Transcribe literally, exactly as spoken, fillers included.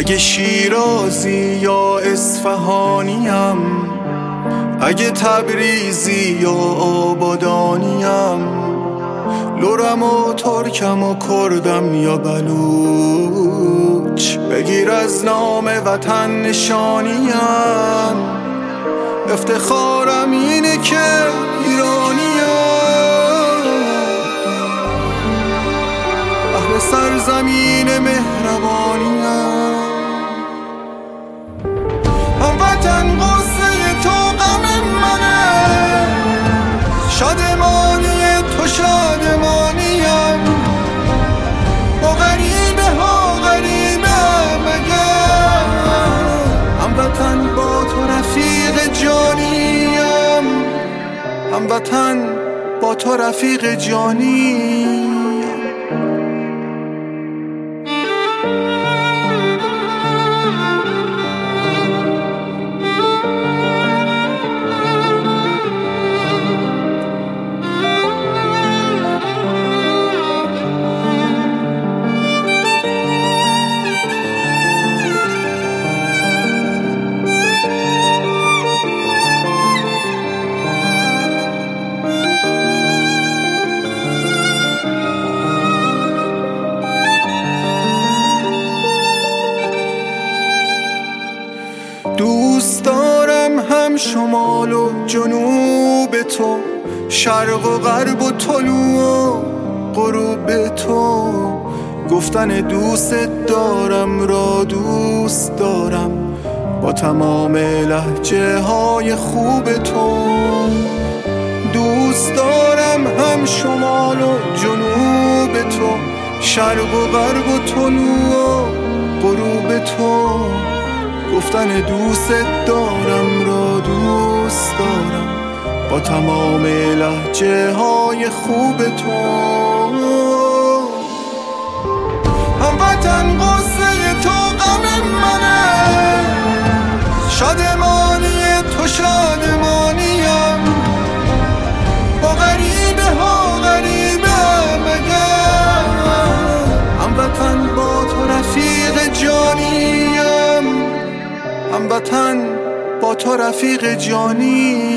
اگه شیرازی یا اصفهانیم، اگه تبریزی یا آبادانیم، لرم و ترکم و کردم یا بلوچ، بگیر از نام وطن نشانیم. افتخارم اینه که ایرانیم، اهل سرزمین مهربانیم. هموطن قصه تو غم منه، شادمانی تو شادمانیم. با غریبه ها غریبه مگر، هموطن با تو رفیق جانیم، هموطن با تو رفیق جانیم. دوست دارم هم شمال و جنوب تو، شرق و غرب و طلوع و غروب تو. گفتن دوست دارم را دوست دارم با تمام لهجه های خوب تو. دوست دارم هم شمال و جنوب تو، شرق و غرب و طلوع و غروب تو. گفتن دوست دارم را دوست دارم با تمام لهجه های خوب تو. هموطن قصه تو غم منه، شادمانی تو شادمانیم. با غریبه ها غریبه مگر، هموطن با تو رفیق جانیم، هموطن با تو رفیق جانی.